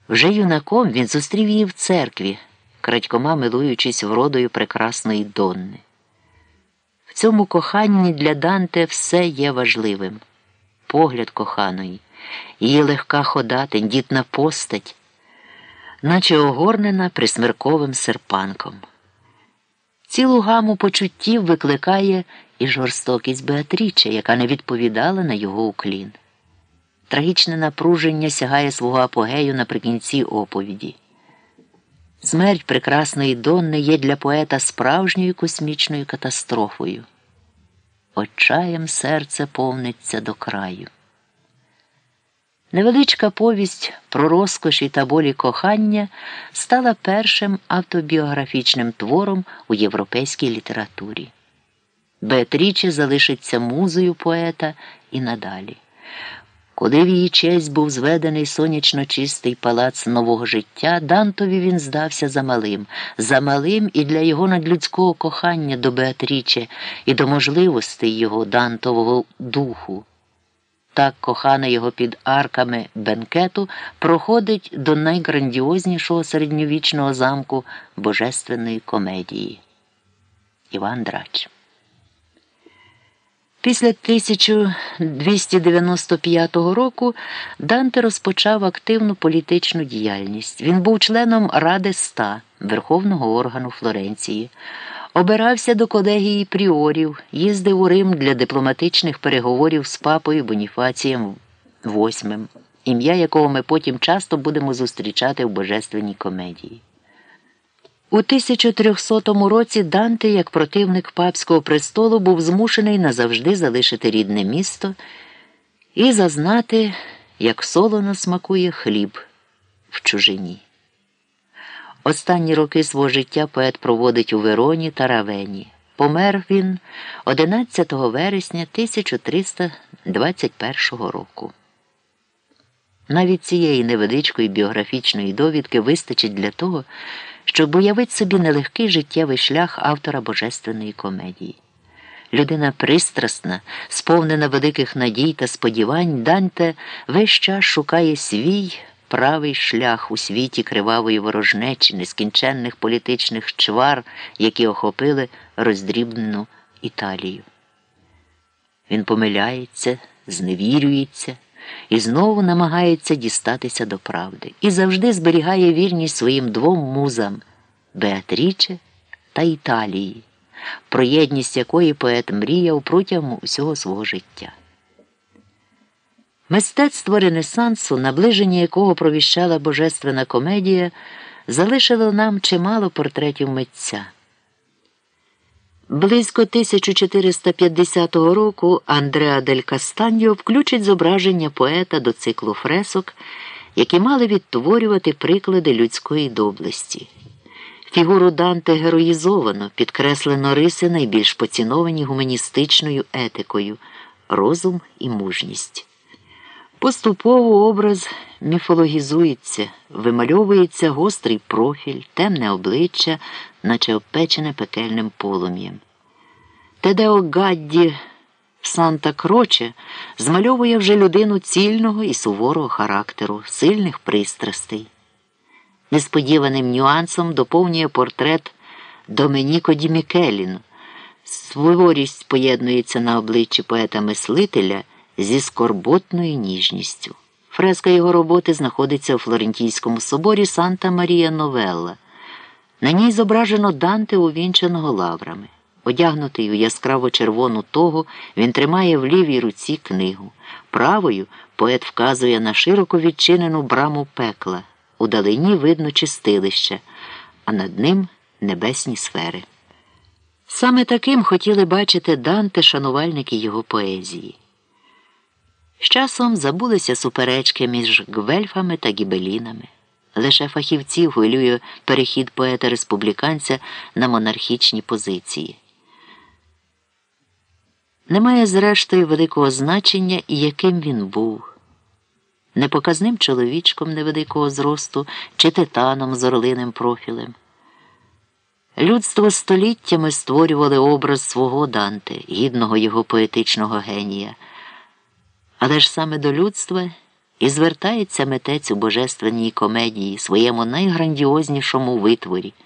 Вже юнаком він зустрів її в церкві, крадькома милуючись вродою прекрасної Донни. В цьому коханні для Данте все є важливим. Погляд коханої, її легка хода, тендітна постать, наче огорнена присмерковим серпанком. Цілу гаму почуттів викликає і жорстокість Беатріче, яка не відповідала на його уклін. Трагічне напруження сягає свого апогею наприкінці оповіді. Смерть прекрасної Донни є для поета справжньою космічною катастрофою. Отчаєм серце повниться до краю. Невеличка повість про розкоші та болі кохання стала першим автобіографічним твором у європейській літературі. Беатріче залишиться музою поета і надалі. Коли в її честь був зведений сонячно-чистий палац нового життя, Дантові він здався замалим і для його надлюдського кохання до Беатріче і до можливостей його Дантового духу. Так кохана його під арками бенкету проходить до найграндіознішого середньовічного замку божественної комедії. Іван Драч. Після 1295 року Данте розпочав активну політичну діяльність. Він був членом Ради Ста, верховного органу Флоренції, обирався до колегії пріорів, їздив у Рим для дипломатичних переговорів з папою Боніфацієм VIII, ім'я якого ми потім часто будемо зустрічати в божественній комедії. У 1300 році Данте, як противник папського престолу, був змушений назавжди залишити рідне місто і зазнати, як солоно смакує хліб в чужині. Останні роки свого життя поет проводить у Вероні та Равені. Помер він 11 вересня 1321 року. Навіть цієї невеличкої біографічної довідки вистачить для того, щоб уявити собі нелегкий життєвий шлях автора божественної комедії. Людина пристрасна, сповнена великих надій та сподівань, Данте весь час шукає свій правий шлях у світі кривавої ворожнечі, нескінченних політичних чвар, які охопили роздрібнену Італію. Він помиляється, зневірюється і знову намагається дістатися до правди. І завжди зберігає вірність своїм двом музам – Беатріче та Італії, про єдність якої поет мріяв протягом усього свого життя. Мистецтво Ренесансу, наближення якого провіщала божественна комедія, залишило нам чимало портретів митця. Близько 1450 року Андреа дель Кастаньо включить зображення поета до циклу фресок, які мали відтворювати приклади людської доблесті. Фігуру Данте героїзовано, підкреслено риси найбільш поціновані гуманістичною етикою – розум і мужність. Поступово образ міфологізується, вимальовується гострий профіль, темне обличчя, наче обпечене пекельним полум'ям. Тедео Гадді в Санта-Кроче змальовує вже людину цільного і суворого характеру, сильних пристрастей. Несподіваним нюансом доповнює портрет Доменіко ді Мікеліно. Суворість поєднується на обличчі поета-мислителя зі скорботною ніжністю. Фреска його роботи знаходиться у Флорентійському соборі Санта-Марія-Новелла. На ній зображено Данте, увінчаного лаврами. Одягнутий у яскраво-червону тогу, він тримає в лівій руці книгу. Правою поет вказує на широко відчинену браму пекла. Удалині видно чистилище, а над ним небесні сфери. Саме таким хотіли бачити Данте шанувальники його поезії. З часом забулися суперечки між гвельфами та гібелінами. Лише фахівців хвилює перехід поета-республіканця на монархічні позиції. Немає, зрештою, великого значення, і яким він був. Непоказним чоловічком невеликого зросту чи титаном з орлиним профілем. Людство століттями створювали образ свого Данте, гідного його поетичного генія. Але ж саме до людства І звертається митець у божественній комедії, своєму найграндіознішому витворі.